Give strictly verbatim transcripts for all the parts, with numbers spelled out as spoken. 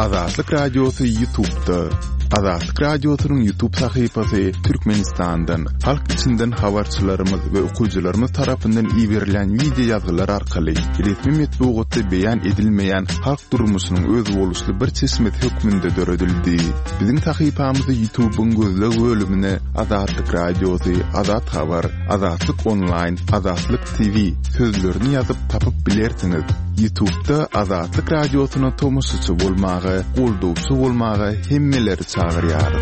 Azatlyk Radiosu YouTube'da. Azatlyk Radiosu'nun YouTube sayfasy Türkmenistan'dan, halk içinden habarçylarymyz we okuwçylarymyz tarapyndan iýerilen video ýazgylar arkaly resmi metbuatda beýan edilmeýän halk durmuşynyň öz boluşly bir çeşmet hökmünde döredildi. Biziň sayfamyzy YouTube'un gözleg bölümine Azatlyk Radiosu, Azat Habar, Azatlyk Online, Azatlyk T V sözlerini ýazyp tapyp bilersiňiz. YouTube'da Azatlyk Radiosu'na tomusçy bolmagy, goldowçy bolmagy hemmeleri çağırýar.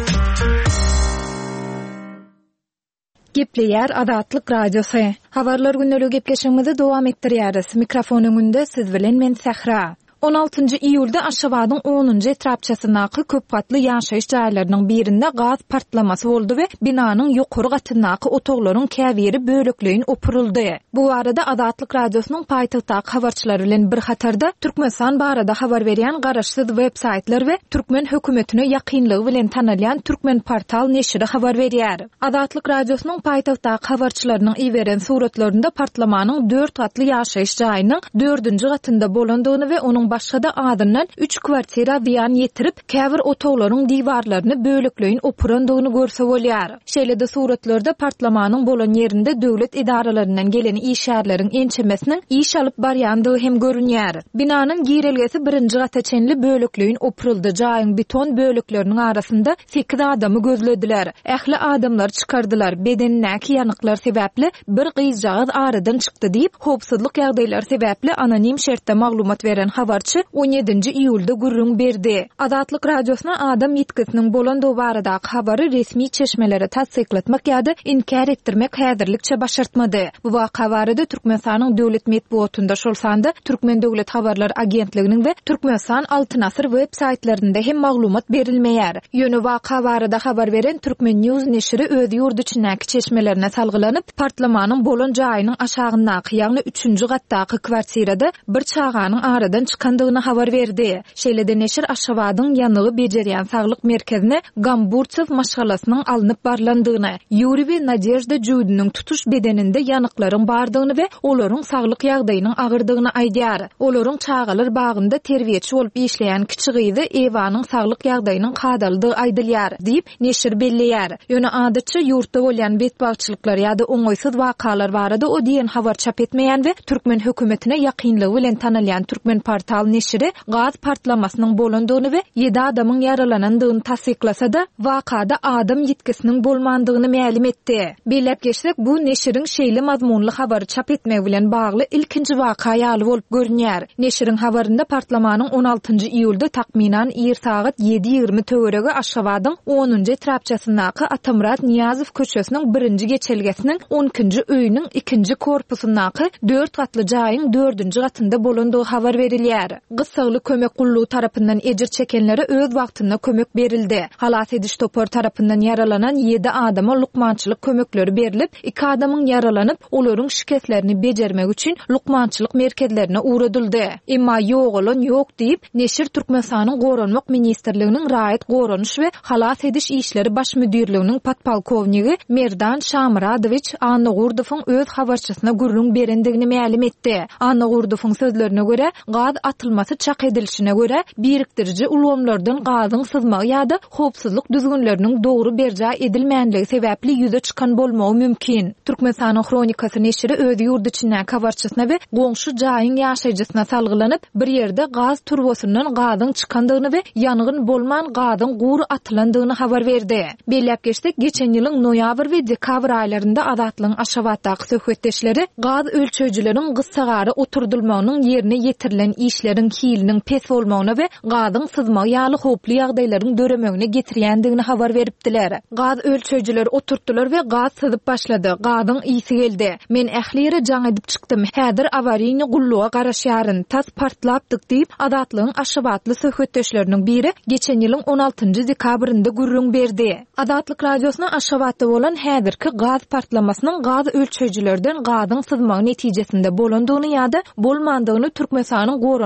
Gepleýär Azatlyk Radiosu. Habarlar günnälik gepleşigimizi dowam etdirýäris. Mikrofon öňünde siz bilen men Sahra. on altynjy iýulda Aşgabatyň onunjy etrapçasynaky köp gatly ýaşaýyş jaýlarynyň birinde gaz partlamasy boldy we binanyň ýokary gatyndaky otoglaryň käbiri bölekleýin opuruldy. Bu arada Azatlyk Radiosynyň paýtagtdaky habarçylary bilen bir hatarda Türkmenistan barada habar berýän garaşsyz web-saytlar we Türkmen hökümetine ýakynlygy bilen tanylýan Türkmen portal neşri habar berýär. Azatlyk Radiosynyň paýtagtdaky habarçylarynyň iýeren suratlarynda partlamanyň dört gatly ýaşaýyş jaýynyň dördünji gatynda bolandygyny we onuň başga da adından üç kwartira ziyan yetirip käbir otoglaryň diwarlaryny bölekleýin opurandygyny görse bolýar. Şeýle-de suratlarda partlamanyň bolan ýerinde döwlet idaralaryndan gelen işärleriň ençemesiniň iş alyp barýandygy hem görünýär. Binanyň giýrelgesi birinji gata çenli bölekleýin opuruldy. Jaýyň beton bölekleriniň arasynda sekiz adamy gözlediler. Ähli adamlar çykardylar. Bedenindäki ýanyklar sebäpli bir gyzjağız aradan çykdy diýip howpsuzlyk ýagdaýlary sebäpli anonim şertde maglumat beren habar on ýedinji iýulda gürrüň berdi. Azatlyk Radiosyna adam ýetkisiniň bolandygy baradaky habary resmi çeşmelere tasdiklatmak ýa-da inkar etdirmek häzirlikçe başartmady. Bu waka barada Türkmenistanyň döwlet metbuatynda şolsanda Türkmen Döwlet Habarlar Agentliginiň we Türkmenistan Altyn Asyr web-saytlarynda hem maglumat berilmeýär. Ýöne waka barada habar beren Türkmen News neşri öz ýurdu içindäki çeşmelerine salgylanyp partlamanyň bolan jaýynyň aşagyndaky ýagny üçünji gatdaky kwartirada bir çağanyň aradan çykandygyny habar berdi. Şeýle-de neşir Aşgabatyň ýanygy bejerýän saglyk merkezine Gamburtsev maşgalasynyň alınıp barlandygyny, Yuri we Nadejda Judynyň tutuş bedeninde ýanyklaryň bardygyny we olaryň saglyk ýagdaýynyň agyrdygyny aýdýar. Olaryň çağalar bagynda terbiýetçi bolup işleýän kiçik gyzy Ewanyň saglyk ýagdaýynyň kadaldygy aýdylýar diýip neşir belleýär. Ýöne adatça ýurtda bolýan betbagçylyklar ýa-da oňaýsyz wakalar barada o diýen habar çap etmeýän we Türkmen hökümetine ýakynlygy bilen tanylýan Türkmen portal neşri gaz partlamasynyň bolandygyny we ýedi adamyň yaralanandygyny tasdiklasa da wakada adam ýetkisiniň bolmandygyny ma'lum etdi. Belep geçsek bu neşriň şeýle mazmunly habary çap etmek bilen bagly ilkinji waka ýaly bolup görünýär. Neşriň habarynda partlamanyň on altynjy iýulda takminan ýer sagat ýedi ýigirme töwerege Aşgabatyň onunjy etrapçasyndaky Atamrat Niýazow köçesiniň birinji geçelgesiniň on ikinji öýüniň ikinji korpusundaky dört gatly jaýyň dördünji gatynda bolandygy habar berilýär. Gysgaly kömek gullugy tarapyndan ejir çekenlere öz wagtynda kömek berildi. Halat ediş topor tarapyndan yaralanan ýedi adama lukmançylyk kömekleri berilip, iki adamyň yaralanyp, olaryň şikestlerini bejermek üçin lukmançylyk merkezlerine uğradyldy. Emma ýok olan ýok diýip neşir Türkmenistanyň Goranmak ministrliginiň raýat goranyş we halat ediş işleri baş müdirliginiň podpolkownigi Merdan Şamradowyç Anugurdowyň öz habarçysyna gürrüň berendigini ma'lum etdi. Anugurdowyň sözlerine görä, gaz atılması çak edilişine göre biriktirici ulgamlardan gazyň sızmagy ýa-da howpsuzlyk düzgünleriniň dogry berja edilmänligi sebäpli ýüze çykan bolmagy mümkin. Türkmenistanyň Kronikasy neşri öz ýurdu içindäki habarçysyna we goňşy jaýyň ýaşaýjysyna salgylanyp bir ýerde gaz turbosundan gazyň çykandygyny we ýangyn bolman gazyň gury atylandygyny habar berdi. Belläp geçdik, geçen ýylyň noýabr we dekabr aýlarynda Azatlyň Aşgabatdaky söhbetdeşleri gaz ölçöjüläriniň gyssagary oturdulmagynyň ýerine ýetirilen işleriň hiliniň pes bolmagyna we gazyň sızmagy ýaly howply ýagdaýlaryň döremegine getirýändigini habar beripdiler. Gaz ölçöjüler oturtdylar we gaz syzyp başlady. Gazyň ýysi geldi. Men ähliýere jaň edip çykdym. Häzir awariýny gulluga garaşýaryn. Tas partlapdyk diýip Azatlyň Aşgabatly söhbetdeşleriniň biri geçen ýylyň on altynjy dekabrynda gürrüň berdi. Azatlyk Radiosyna Aşgabatda bolan häzirki gaz partlamasynyň gaz ölçöjülerden gazyň sızmagy netijesinde bolandygyny ýa-da bolmandygyny Türkmenistanyň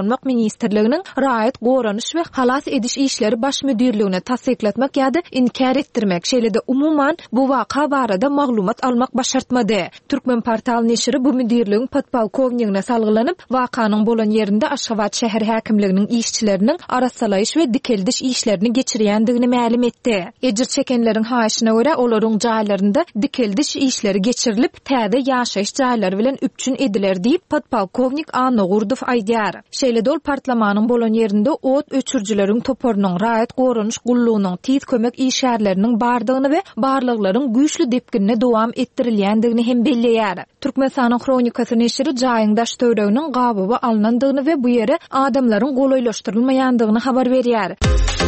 Agzarlanmak Ministerliginiň Raýat goranyş we halas ediş işleri baş müdirligine tasdikletmek ýa-da inkar etdirmek şeýle-de umuman bu waka barada maglumat almak başartmady. Türkmen portal neşri bu müdirligiň podpolkownigine salgylanyp wakanyň bolan ýerinde Aşgabat şäher häkimliginiň işçileriniň arasalaýyş we dikeldiş işlerini geçirýändigini ma'lum etdi. Ejir çekenleriň haýyşyna görä olaryň jaýlarynda dikeldiş işleri geçirilip täze ýaşaýyş jaýlary bilen üpçün ediler diýip podpolkownik Anna Gurdow aýdýar. Şeýle-de ol partlamanyň bolan ýerinde ot öçürjüleriň toporunyň raýat goranyş gullugynyň tiz kömek işgärleriniň bardygyny we barlyklaryň güýçli depkinine dowam etdirilýändigini hem belleýär. Türkmenistanyň Kronikasy neşri jaýyň daş töwreginiň gababy alnandygyny we bu ýere adamlaryň golaýlaşdyrylmaýandygyny habar berýär.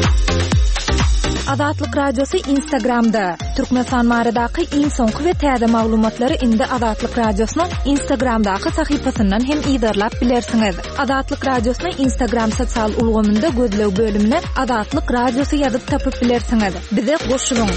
Adatlyk radiosu Instagramda. Türkmenistan maradaky iň soňky we täze maglumatlary indi Adatlyk radiosynyň Instagramdaky sahypasyndan hem ýydarlap bilersiňiz. Adatlyk radiosynyň Instagram sosial ulgamynda gözlew bölümine Adatlyk radiosu ýazyp tapyp bilersiňiz. Bize goşulyň.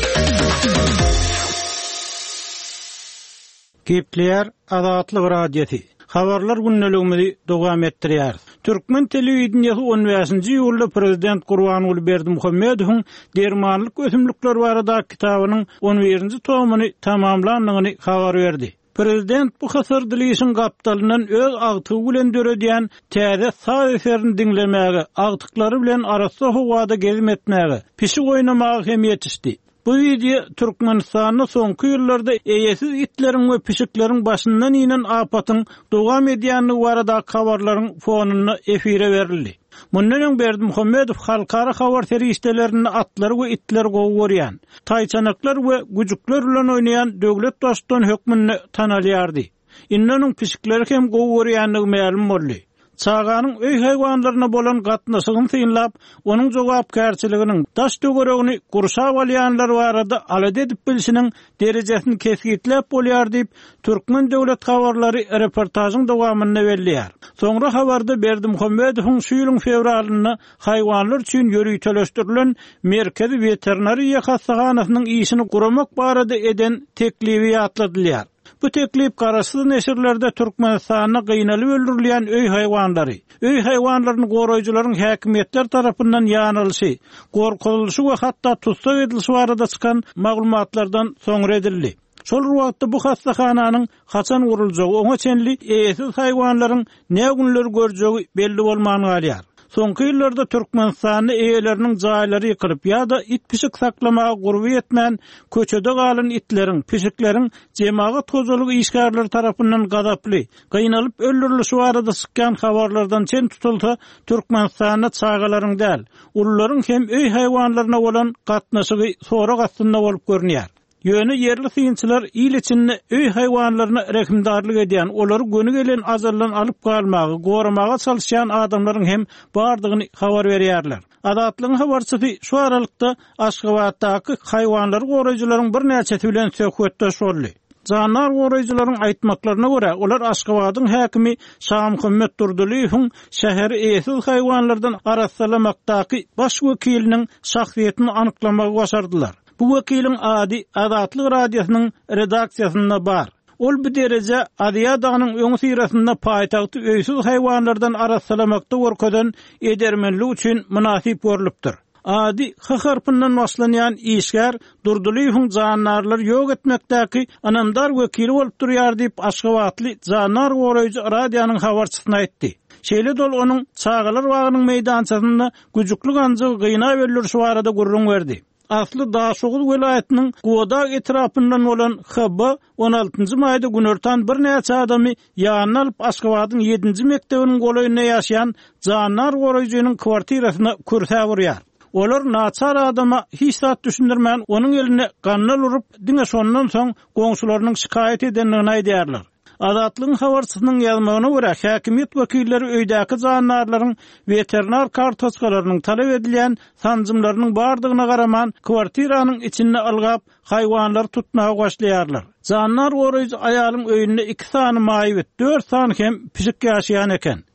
Gepler Adatlyk radiosu. Habarlar günneligimizi dowam etdirýär. Türkmen telewizionyasy on beşinji ýylda prezident Gurbanuly Berdimuhammedowyň dermanlyk ösümlikler barada kitabynyň on birinji tomuny tamamlandygyny habar berdi. Prezident bu hasar dilişin gapdalynyň öz agtygy bilen döredýän täze sağ eserini dinlemäge, agtyklary bilen arasy howada gezmetmäge, pişik oýnamagy hem ýetişdi. Bu video Türkmenistanyň soňky ýyllarda eýesiz itleriň we pişikleriň başyndan inen apatyň dowam edýänligi barada habarlaryň fonuny efire berildi. Mundan Berdimuhammedow halkara habar terişdelerini atlar we itler gowurýan, taýçanaklar we güjükler bilen oýnaýan döwlet dostdan hökmüni tanalýardy. Innanyň pişikleri hem gowurýanlygy ma'lum boldy. Çağanyň öý haýwanlaryna bolan gatnaşygyny synlap, onuň jogapkärçiliginiň daş töweregini gursap alýanlar barada alada edip bilişiniň derejesini keskitlep bolýar diýip Türkmen döwlet habarlary reportasyň dowamyny berýär. Soňra habarda Berdimuhammedowyň şu ýylyň fevralyny haýwanlar üçin ýörüýteleşdirilen Merkezi Veterinariýa hassaxanasynyň işini guramak barada eden teklibi ýatladylýar. Bu teklip garaşsyz neşirlerde Türkmenistanyna gynalip öldürilýän öý haýwanlary, öý haýwanlaryny goraýjylaryň häkimetler tarapyndan ýanylşy, gorkutulşy we hatda tutsak edilşi barada çykan maglumatlardan soňra edildi. Şol wagtda bu hassaxananyň haçan guruljagy, oňa çenli eýesiz haýwanlaryň näme günler görjegi belli bolmany galýar. Soňky ýyllarda Türkmenistanyň eýeleriniň jaýlary ýykylyp ýa-da it pişik saklamaga gurby etmän köçede galan itleriň, pişikleriň jemaat tozalygy işgärleri tarapyndan gadaply, gynanyp öldürilýän barada çykkan habarlardan çen tutulsa, Türkmenistanyň çağalaryň däl, ulularyň hem öý haýwanlaryna bolan gatnaşygy sorak astynda bolup görnýär. Ýöne yerli synçylar il içinde öý haýwanlaryna rekimdarlyk edýän, olary göni gelen azallan alyp galmagy, goramaga çalışýan adamlaryň hem bardygyny habar berýärler. Adatlyň habarçysy şu aralykda Aşgabatdaky haýwanlary goraýjylaryň bir näçesi bilen söhbetdeş boldy. Janar goraýjylaryň aýtmaklaryna görä, olar Aşgabatyň häkimi Şamhymmet Durdulyň şäher eýesiz haýwanlardan arasalamakdaky baş wekiliniň şahsiýetini anyklamagy başardylar. Bu wekiliň ady Adatlyk radiosynyň redaksiýasynda bar. Ol bu derece Adiýa dağynyň öňü syrasynda paýtagty öýsiz haýwanlardan arasalamakda gorkadan edermenlik üçin münasip görülipdir. Ady haharpyndan başlanýan işgär Durdulyň janarlar ýok etmekdäki anamdar wekili bolup durýar diýip Aşgabatly janar goraýjy radiosynyň habarçysyna aýtdy. Şeýle dol onuň çağalar wagynyň meýdançasynda güjükli ganjy gyna öldürüşi barada gurrun berdi. Asly Daşoğuz welaýatynyň Goda etrapyndan bolan H B on altynjy maýda günörtan bir näçe adamy ýanyna alyp Aşgabatyň ýedinji mektebiniň golaýyna ýaşaýan janar goraýjynyň kwartirasyna körsäp urýar. Olar naçar adama hiç saat düşündirmän onuň eline gannal urup diňe şondan soň goňşularynyň şikaýet edenligini aýdýarlar. Adatlyň habarçysynyň ýazmagyna görä, häkimiýet wekilleri öýdäki janarlaryň veterinar kartoçkalarynyň talap edilýän sanjymlarynyň bardygyna garaman kwartiranyň içinde algap haýwanlar tutmagy başlaýarlar. Janar goraýjy aýalyň öýünde iki sany maýyp, dört sany hem pişik ýaşaýan eken.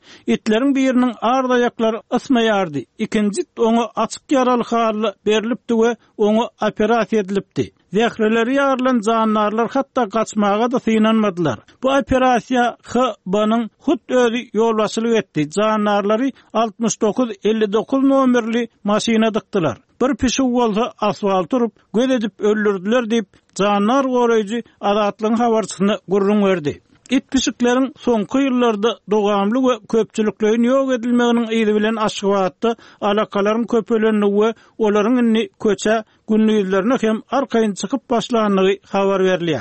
İtlerin birinin ardayakları ısmayardı. İkinci onu açık yaralı halı berilipdi ve onu operasiya edilipdi. Zehreleri yarılan canlarlar hatta kaçmağa da sığınamadılar. Bu operasiya H B'nın hut özü yolbaşçılık etdi. Canlarları altmış dokuz elli dokuz nomerli maşina dıktılar. Bir pişik olsa asfalt turup göz edip öldürdüler deyip canlar koruyucu Adatlığın habarçısını gurrun verdi. İt pişiklerin sonku yıllarda doğamlı ve köpçülüklerin yok edilmeğinin iyidi bilen aşkıvattı alakaların köpölerini ve onların inni köçe günlü yüzlerine hem arkayın çıkıp başlayanlığı haber veriliyor.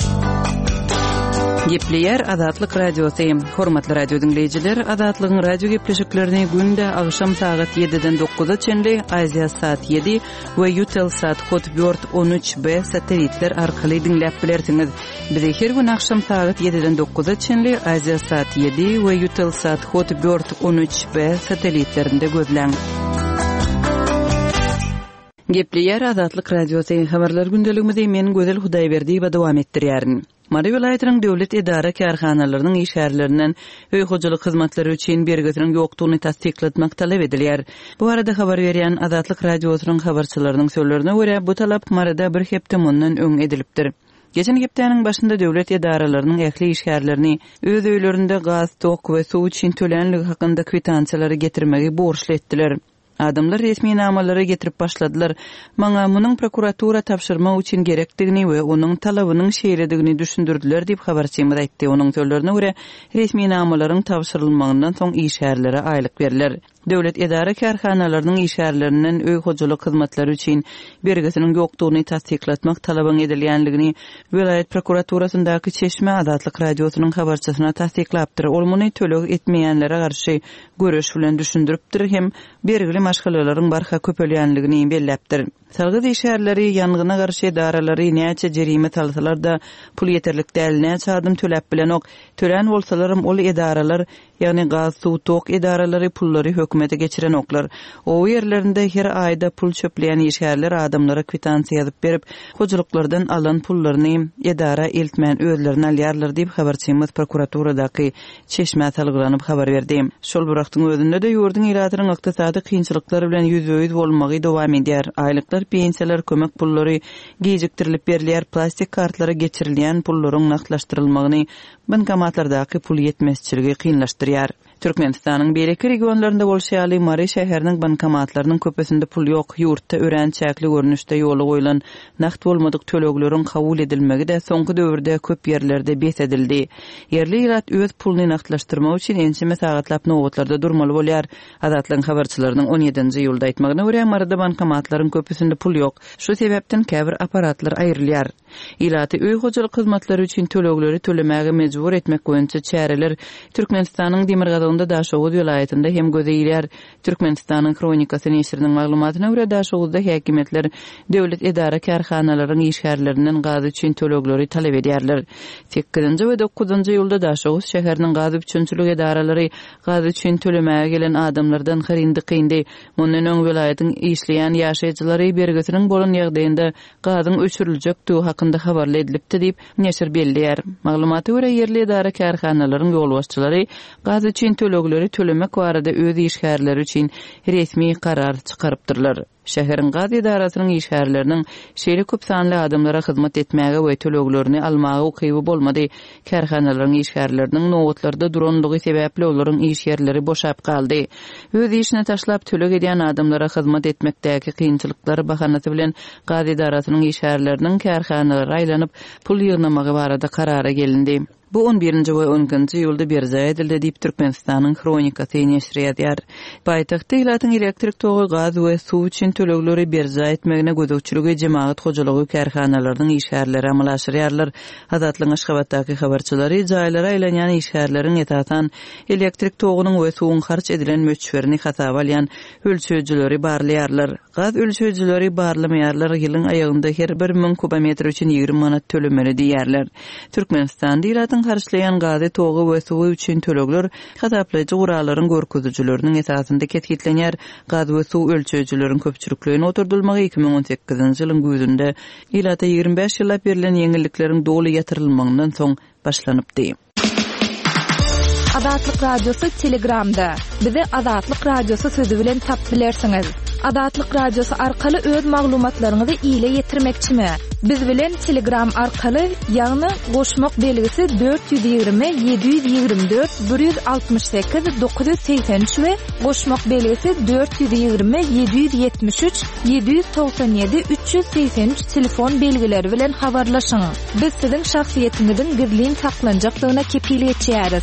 Gepleyer Azatlyk Radiosu. Hormatly radio dinleyijiler, Azatlygyň radio gepleşiklerini günde agşam saat yediden dokuza çenli, Aziya saat yedi we Yutel saat dört on üç B satelitler arkaly dinläp bilersiňiz. Bizi her gün agşam saat yediden dokuza çenli, Aziya saat yedi we Yutel saat dört on üç B satelitlerinde gözläň. Gepleyer Azatlyk Radiosu. Habarlar gündeligimizde men Gözel Hudaýberdi we dowam etdirýärin. Mary welaýatynyň döwlet idara karhanalarının işgärlerinden öý hojalyk hyzmatlary üçin bergetirin ýokdugyny tasdiklatmak talap edilýär. Bu arada habar berýän Azatlyk Radiosynyň habarçylarynyň sözlerine görä bu talap marada bir hepde mundan öň edilipdir. Geçen hepdeniň başynda döwlet idaralarynyň ähli işgärlerini öz öýlerinde gaz, tok we suw üçin tölenligi hakynda kwitansiýalary getirmegi borçly etdiler. Adamlar resmi namalara getirip başladılar. Maňa munyň prokuratura tapşyrma üçin gerekdigini we onuň talabynyň şeýledigini düşündürdiler diýip habarçymyz aýtdy. Onuň sözlerine görä resmi namalaryň tapşyrylmagynyň soň işgärlere aýlyk beriler. Döwlet idara karhanalarynyň işgärlerinden öý hojalyk hyzmatlary üçin bergesiniň ýokdugyny tasdiklatmak talabyň edilýänligini vilayet prokuraturasyndaky Çeşme Azatlyk Radiosynyň habarçysyna tasdiklapdyr. Ol muny töleg etmeýänlere garşy görüş bilen düşündiripdir hem bergili maşgalalaryň barha köpelýänligini belläpdir. Salgyz işgärleri ýangyna garşy idaralary näçe jerime talsalar da pul ýeterlik däl, näçe adam töläp bilen ok tölen bolsalarym ol idaralar, ýagny gaz, suw, tok idaralary pullary hökümete geçiren oklar. O ýerlerinde her aýda pul çöpleýän işgärler adamlara kwitansiýa ýazyp berip, hojuluklardan alan pullaryny idara eltmän özlerine alýarlar diýip habarçymyz prokuraturadaky Çeşme talgylanyp habar berdi. Şol burakdyň özünde de ýurdun ýylatyryň ykdysady kynçylyklary bilen ýüzöýüz bolmagy dowam edýär. Aýlyklar, pensiýalar, kömek pullary gejiktirilip berilýär, plastik kartlara geçirilýän pullaryň naklaşdyrylmagyny bankomatlardaky pul ýetmezçiligi kynlaşdyrýar. Türkmenistanyň belki regionlarynda bolşaýaly Mary şäheriniň bankomatlarynyň köpesinde pul ýok. Ýurtda ören çäkli görnüşde ýoly goýulan nakt bolmadyk tölegleriň kabul edilmegi de soňky döwürde köp ýerlerde bes edildi. Yerli ýylat öz puluny naktlaşdyrmak üçin ençeme sagatlap nowatlarda durmaly bolýar. Azatlyň habarçylarynyň on ýedinji ýylda aýtmagyna görä Maryda bankomatlaryň köpesinde pul ýok. Şu sebäpden käbir aparatlar aýrylýar. Ýylaty öý hojalyk hyzmatlary üçin tölegleri tölemäge mejbur etmek boýunça çäreler Türkmenistanyň Demirgazawynda Daşoğuz vilayetinde hem gözeýilýär. Türkmenistanyň kronikasy neşriniň maglumatyna görä Daşoğuzda häkimetler döwlet idara karhanalarynyň işgärlerinden gaz üçin tölegleri talap edýärler. sekizinji we dokuzunji ýylda Daşoğuz şäheriniň gaz üçinçilik idaralary gaz üçin tölemäge gelen adamlardan hyryndy kyndy. Mundan öň vilayetyň işleýän ýaşaýjylary bergesiniň bolan ýagdaýynda gazyň öçüriljekdigi hakynda habarly edilipdi diýip neşir belliýär. Maglumaty görä yerli idara karhanalarynyň ýolbaşçylary gaz üçin tölegleri tölemek barada öz işgärleri üçin resmi karar çykarypdyrlar. Şäheriň gaz idarasynyň işgärleriniň şeýle köp sanly adamlara hyzmat etmäge we töleglerini almagy ukyby bolmady. Karhanalaryň işgärleriniň nowatlarda duranlygy sebäpli olaryň iş ýerleri boşap kaldy. Öz işine taşlap töleg edýän adamlara hyzmat etmekdäki kynçylyklar bahanasy bilen gaz idarasynyň işgärleriniň karhanalary aýlanyp pul ýygnamagy barada karara gelindi. Bu on birinji we on ikinji ýylda berza edildi diýip Türkmenistanyň kronikasy neşri edýär. Paýtagtda ýylatyň elektrik togy, gaz we suw üçin tölegleri berza etmegine gözükçüligi jemaat hojalygy karhanalarynyň işgärleri amalaşdyrýarlar. Azatlyň Aşgabatdaky habarçylary jaýlara aýlanýan işgärleriň etasan elektrik togynyň we suwuň harç edilen möçberini hasaba alýan ölçüjüleri barlaýarlar. Gaz ölçüjüleri barlamaýarlar. Ýylyň aýagynda her bir ming kubometr üçin ýigirmi manat tölemeli diýerler. Türkmenistanda ýylatyň harçlayan gazy togy we suwy üçin tölegler hasaplayjy guralaryň görkezüjileriniň esasynda ketgitlenýär. Gaz we suw ölçüjüleriň köpçüliklerini oturdulmagy iki ming on sekizinji ýylyň güýdünde ýylata ýigirmi beş ýylla berilen ýeňillikleriň doly ýatyrylmagynyň soň başlanypdy. Adatlyk Radiosu Telegramda. Bizi Adatlyk Radiosu sözü bilen tap bilersiňiz. Adatlyk Radiosu arkaly öz maglumatlaryňyzy ýyla ýetirmekçimi? Biz bilen Telegram arkaly ýagny goşmak belgisi dört yüz ýygrimi yedi yüz ýygrimi dört bir yüz altymyş sekiz dokuz yüz seksen üç we goşmak belgisi dört yüz ýygrimi yedi yüz ýetmiş üç yedi yüz toksan ýedi üç yüz seksen üç telefon belgileri bilen habarlaşyň. Biz siziň şahsiýetinizin gizliň saklanjaklygyna kepillik etýäris.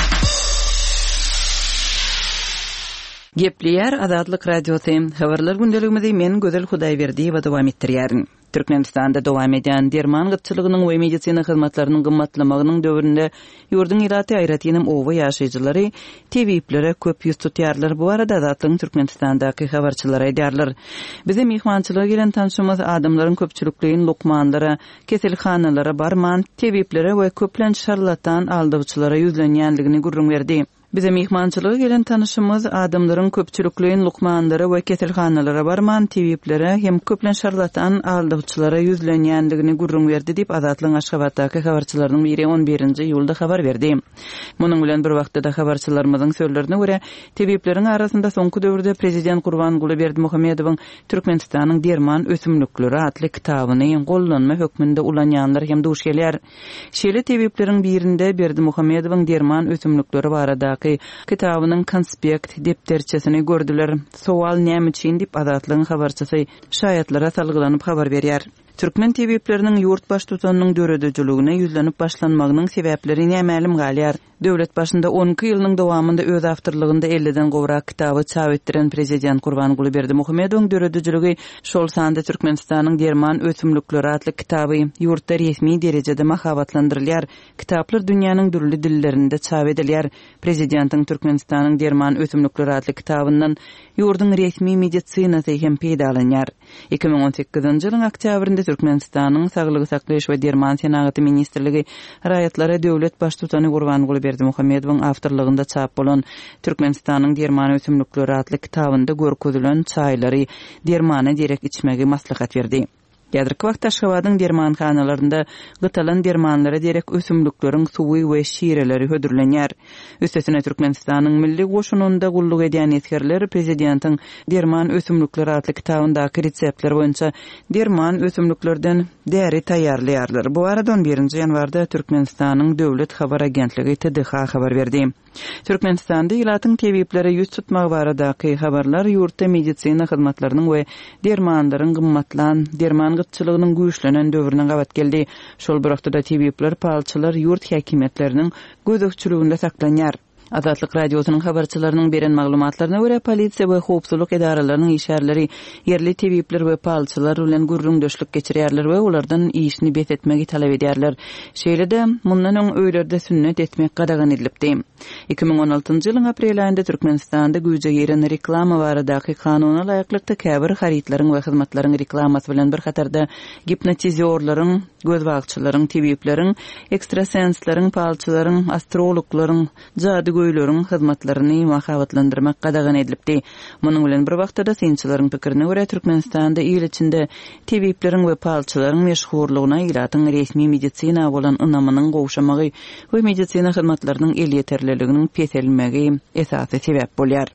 Gepleyer Adatlyk Radiosu habarlar gündeligimizi men Gözel Hudaýberdi we dowam etdirýärin. Türkmenistanda dowam eden derman gytçylygynyň we medisina hyzmatlarynyň gymmatlamagynyň döwründe ýurdun iraty aýratynyň owa ýaşaýjylary tebiplere köp ýüz tutýarlar. Bu arada Adatlyk Türkmenistandaky habarçylar aýdýarlar. Bize mehmançylyga gelen tanşymyz adamlaryň köpçülikligiň lukmanlara, keselhanalara barman tebiplere we köplen şarlatan aldygyçylara ýüzlenýänligini gurrun berdi. Bize mehmançylyga gelen tanışymyz adamlaryň köpçülikligiň lukmanlara we keselhanalara barman tebiplere hem köplen şarlatan aldygyçylara ýüzlenýändigini gurrun berdi diýip Adatlyň Aşgabatdaky habarçylarynyň biri on birinji ýulda habar berdi. Munyň bilen bir wagtda habarçylarymyzyň sözlerine görä tebipleriň arasynda soňky döwürde prezident Gurbanguly Berdimuhammedowyň Türkmenistanyň derman ösümlükleri atly kitabyny gollanma hökmünde ulanýanlar hem duş gelýär. Şeýle tebipleriň birinde Berdimuhammedowyň derman ösümlükleri barada kitabynyň konspekt depterçesini gördüler. Sowal näme üçin diýip Adatlyň habarçysy şaýatlara salgylanyp habar berýär. Türkmen tebiplerinin yurt baş tutanynyň döredejligine ýüzlenip başlanmagynyň sebäpleri nämälim galýar. Döwlet başynda on iki ýylyň dowamında öz awtorlygynda elliden gowrak kitaby çap etdiren prezident Gurbanguly Berdimuhammedowyň döredejligi şol sanda Türkmenistanyň derman ösümlükleri atly kitaby ýurtda resmi derejede mahabatlandyrylýar. Kitaplar dünýäniň dürli dillerinde çap edilýär. Prezidentiň Türkmenistanyň derman ösümlükleri atly kitabyndan ýurdun resmi medisinaty hem peýdalanýar. iki bin on sekizinji ýylyň oktýabrynda Türkmenistanyň Saglygy saklaýyş we derman senaty ministrligi raýatlara döwlet baş tutany Gurbanguly Berdimuhammedowyň awtorlygynda çap bolan Türkmenistanyň derman ösümlükleri atly kitabynda görkezülen çaýlary dermany direk içmegi maslahat berdi. Ýadyrky wagt Aşgabatyň dermanhanalarynda gytalan dermanlara direk ösümlükleriň suwy we şireleri hödürlenýär. Üstesine Türkmenistanyň milli goşununda gulluk edýän etkerler prezidentiň derman ösümlükleri atly kitabyndaky reseptler boýunça derman ösümlüklerden däri taýýarlaýarlar. Bu arada on birinji ýanwarda Türkmenistanyň döwlet habar agentligi T D H habar berdi. Türkmenistanda ýylatyň tebipleri ýüz tutmak baradaky habarlar ýurtda medisina hyzmatlarynyň we dermanlaryň gymmatlan derman gytçylygynyň güýçlenen döwrüne gabat geldi. Şol bir wagtda tebipler, palçylar ýurt häkimetläriniň gözükçüliginde saklanýar. Adatlyk Radiosynyň habarçylarynyň beren maglumatlaryna görä polisiýa we howpsuzlyk edaralarynyň işärleri yerli tebipler we palçylar bilen gurrundaşlyk geçirýärler we olardan işini betetmegi talap edýärler. Şeýle-de mundan öň öýlerde sünnet etmek gadagan edilipdi. iki bin on altynjy ýylyň aprel aýynda Türkmenistanda güýje giren reklama baradaky kanuny laýyklykda käbir haritlaryň we hyzmatlaryň reklamasy bilen bir hatarda gipnotizorlaryň, gözbagçylaryň, tebipleriň, ekstrasenslaryň, palçylaryň, astrologlaryň, jady göýleriň hyzmatlaryny mahabatlandyrmak gadagan edilipdi. Munyň bilen bir wagtda synçylaryň pikirine görä Türkmenistanda ýyl içinde tebipleriň we palçylaryň meşhurlygyna ýylatyň resmi medisina bolan ynamynyň gowşamagy we medisina hyzmatlarynyň el ýeterliliginiň peselmegi esasy sebäp bolýar.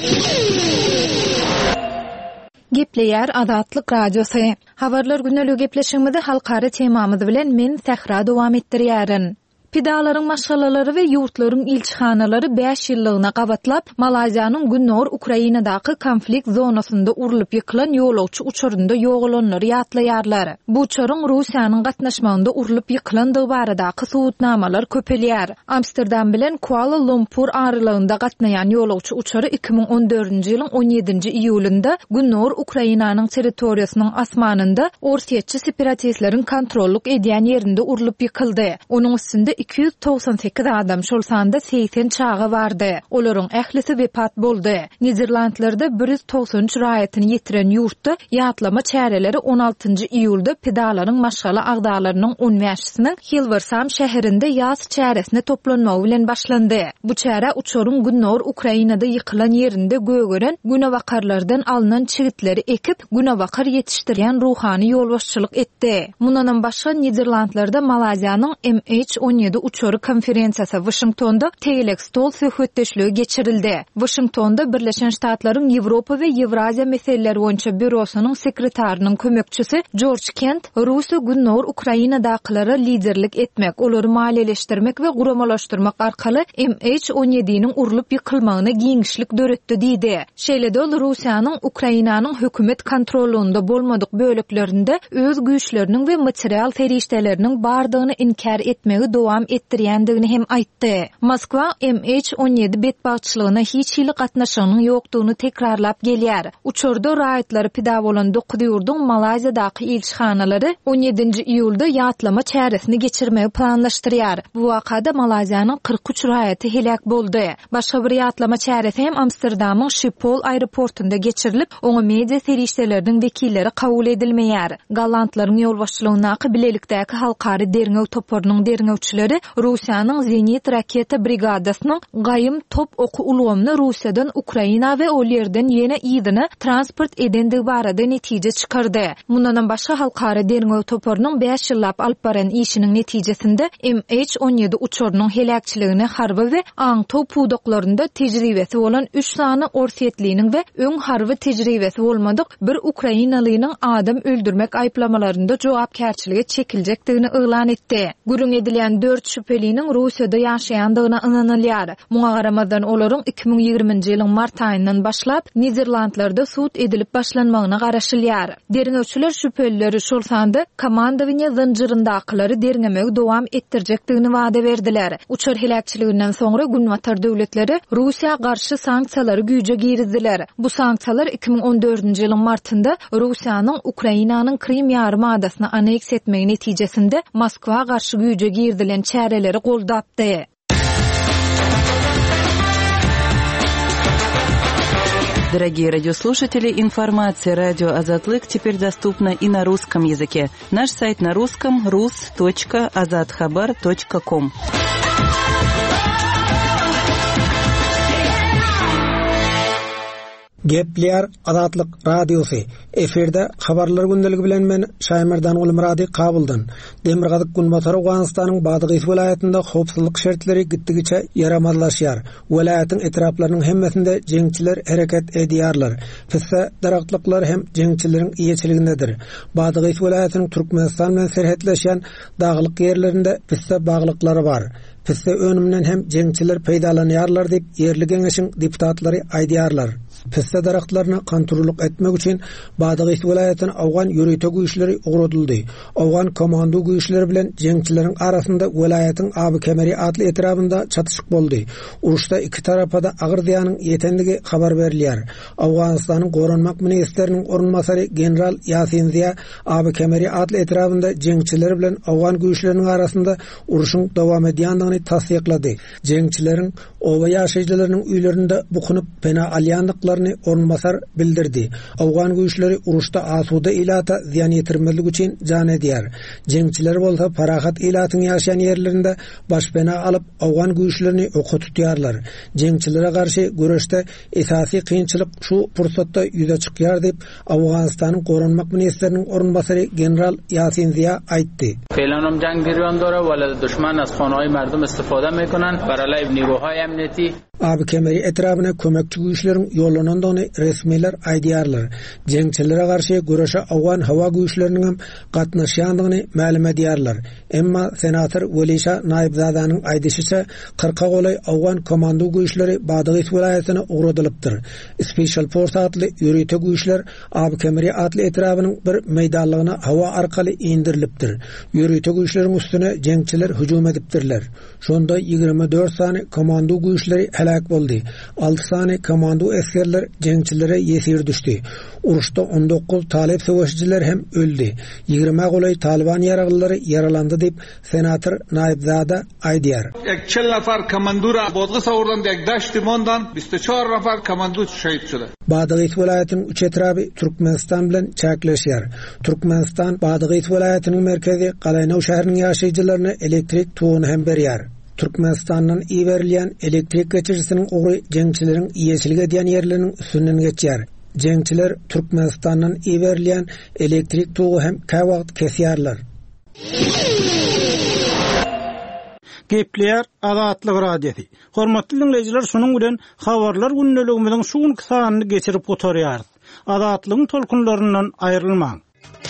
Gepleýär Adatlyk Radiosu. Habarlar gündelik gepleşigimizi halkary temamyz bilen men Sahra dowam etdirýärin. Pidalaryň maşgalalary we ýurtlaryň ilçihanalary beş ýyllygyna gabatlap, Malaziýanyň Günnor Ukrainadaky konflikt zonasynda urulyp ýykylan ýolagçy uçurynda ýogalanlary ýatlaýarlar. Bu uçuryň Russiýanyň gatnaşmagynda urulyp ýykylandygy baradaky suwutnamalar köpelýär. Amsterdam bilen Kuala Lumpur aralygynda gatnaýan ýolagçy uçury iki bin on dördünji ýylyň on ýedinji iýulynda Günnor Ukrainanyň territoriýasynyň asmanynda Orsiýetçi separatistleriň kontrollyk edýän ýerinde urulyp ýykyldy. Onuň üstünde iki yüz toksan sekiz adam şol sanda seksen çağı vardı. Olaryň ählisi wepat boldy. Niderlandlarda bir yüz toksan üç raýatyny ýetiren ýurtda ýatlama çäreleri on altynjy iýulda pedalaryň maşgala agdalarynyň universitetiniň Hilversam şäherinde ýaz çäresine toplanmagy bilen başlandy. Bu çäre uçuryň Günnor Ukrainada ýykylan ýerinde gögören günewakarlardan alynan çigitleri ekip günewakar ýetişdirýän ruhany ýolbaşçylyk etdi. Mundan başga Niderlandlarda Malaziýanyň M H on yedi uçoru konferensiyasy Washingtonda tegelek stol söhbetdeşligi geçirildi. Washingtonda Birleşen Ştatlaryň Ýewropa we Ýewraziýa meseleleri boýunça bürosynyň sekretarinyň kömekçisi George Kent, Russiýa günnäwir Ukrainadakylary liderlik etmek, olary maliýeleşdirmek we guramalaşdyrmak arkaly M H on yedi-niň urulup ýykylmagyna giňişlik döretdi diýdi. Şeýle-de ol Russiýanyň Ukrainanyň hökümet kontrolunda bolmadyk böleklerinde öz güýçleriniň we material terişdeleriniň bardygyny inkar etmegi dowam etdirýändigini hem aýtdy. Moskwa M H on yedi betbaççylygyna hiç hili gatnaşygynyň ýokdugyny tekrarlap gelýär. Uçurda raýatlary pida bolan dokuz ýurdun Malaziýadaky elçixanalary on ýedinji iýulda ýatlama çäresini geçirmegi planlaşdyrýar. Bu wakada Malaziýanyň kırk üç raýaty helak boldy. Başga bir ýatlama çäresi hem Amsterdamyň Schiphol aeroportunda geçirilip, oňa media serişdeleriniň wekilleri kabul edilmeýär. Galantlaryň ýolbaşçylygyna bilelikdäki halkary derňew toparynyň derňewçileri Russiýanyň Zenit raketa brigadasynyň gaýym top oku ulgamyny Russiýadan Ukraina we ol ýerden ýene ýydyny transport edendigi barada netije çykardy. Mundan başga halkary derňew toparynyň beş ýyllap alyp baran işiniň netijesinde M H on yedi uçurunyň helakçylygyny harby we aň top puwdaklarynda tejribesi bolan üç sany orsiýetliğiniň we öň harby tejribesi bolmadyk bir Ukrainalynyň adam öldürmek aýplamalарynda jogapkärçiligi çekiljakdygyny ýylan etdi. Gürün edilen dört şüpheliniň Russiýada ýaşaýandygyna ynanylýar. Muňa garamadan olaryň iki ming ýigrimiji ýylyň mart aýyndan başlap Niderlandlarda sud edilip başlanmagyna garaşylýar. Derňewçiler şüphelileri şol sanda komandowaniýa zynjyryndakyları derňemegi dowam etdirjekdigini wada berdiler. Uçur helakçylygynyň soňra Günwatar döwletleri Russiýa garşy sanksiýalary güýje girizdiler. Bu sanksiýalar iki ming on dördünji ýylyň martynda Russiýanyň Ukrainanyň Krim ýarym adasyny aneks etmegi netijesinde Moskwa garşy güýje girdilen çäreleri goldapdy. Дорогие радиослушатели, информация «Радио Азатлык» теперь доступна и на русском языке. Наш сайт на русском — рус точка азатхабар точка ком. Gepler Azatlyk Radiosy. Eferde habarlar gündəligi bilen men Şaýmardan Ulmurady kabuldan. Demirgazyk Günbatar Awganystanyň Badygy welaýatynda howpsuzlyk şertleri gitdigiçe ýaramazlaşýar. Welaýatyň etraplarynyň hemmesinde jeňçiler hereket edýärler. Pisse daraklyklar hem jeňçileriň iýeçiligindedir. Badygy welaýatynyň Türkmenistan bilen serhetleşen daglyk ýerlerinde pisse baglyklary bar. Pisse önümden hem jeňçiler peýdalanýarlar diýip ýerli geňeşiň deputatlary aýdýarlar. Pisse daraklarını kontrolluk etmek için Badygy welaýatyny Awgan ýöreýte güýçleri ugrudyldy. Awgan komando güýçleri bilen jeňçileriň arasynda welaýatyň Abi Kemeri adly etrafynda çatışyk boldy. Uruşda iki tarapada agyr ziýanyň ýetendigi habar berilýär. Awganystanyň goranmak ministriniň orunmasary general Yasin Ziya Abi Kemeri adly etrafynda jeňçiler bilen Awgan güýçleriniň arasynda uruşyň dowam edýändigini tasdiklady. Jeňçileriň owa ýaşaýjylarynyň üýlerinde bukunup pena alýandyklaryny orunmasar bildirdi. Awgan güýçleri uruşda asuda ilata ziýan ýetirmelik üçin jan edýär. Jeňçiler bolsa parahat ilatyň ýaşaýan ýerlerinde başpena alyp Awgan güýçlerini oka tutýarlar. Jeňçilere garşy göreşde esasy kynçylyk şu pursatda ýüze çykýar diýip Awganystanyň goranmak ministriniň orunmasary general Yasin Ziya aýtdy. Felanam jang girýan dora wala düşman az xanahy merdum istifade mekonan baralay niruhay emniyeti. Abi Kemeri etrafına kömekçi güýçleriň ýollanandygyny resmiler aýdýarlar. Jeňçilere garşy göreşe Awgan hawa güýçleriniň hem gatnaşýandygyny ma'lum edýärler. Emma senator Welişa Naýybzadanyň aýdyşyça kırka golay Awgan komando güýçleri Badygy welaýatyna ugradylypdyr. Special Force adly ýöreýte güýçler Abi Kemeri adly etrafynyň bir meýdanlygyna hawa arkaly indirilipdir. Ýöreýte güýçleriň üstüne jeňçiler hüjum edipdirler. Şonda ýigirme dört sany komando güýçleri helak boldy. altı sany komando eskerler jeňçilere ýesir düşdi. Uruşda on dokuz talep söwüşçiler hem öldü. ýigirme golay Taliban ýaraglary yaralandy diýip senator Naýybzada aýdýar. çel nafar komandura bodgy sawurdan degdaş timondan ýüz çor nafar komando şeýit boldy. Badygy welaýatynyň üç etrapy Türkmenistan bilen çäkleşýär. Türkmenistan Badygy welaýatynyň merkezi Galaýnaw şäheriniň ýaşaýjylaryna elektrik tuğuny hem berýär. Türkmenistan'dan iyi verilen elektrik geçircisinin uğru jeňçileriň iýeçilik edýän ýerleriniň üstünden geçýär. Jeňçiler Türkmenistan'dan iyi verilen elektrik tuğu hem käwagt kesýärler. Gepleýär Azatlyk radiosi. Hormatly dinleyijiler, şunuň bilen habarlar günneligimiziň şuň kysanyny geçirip oturýar. Azatlygyň tolkunlaryndan aýrylmaň.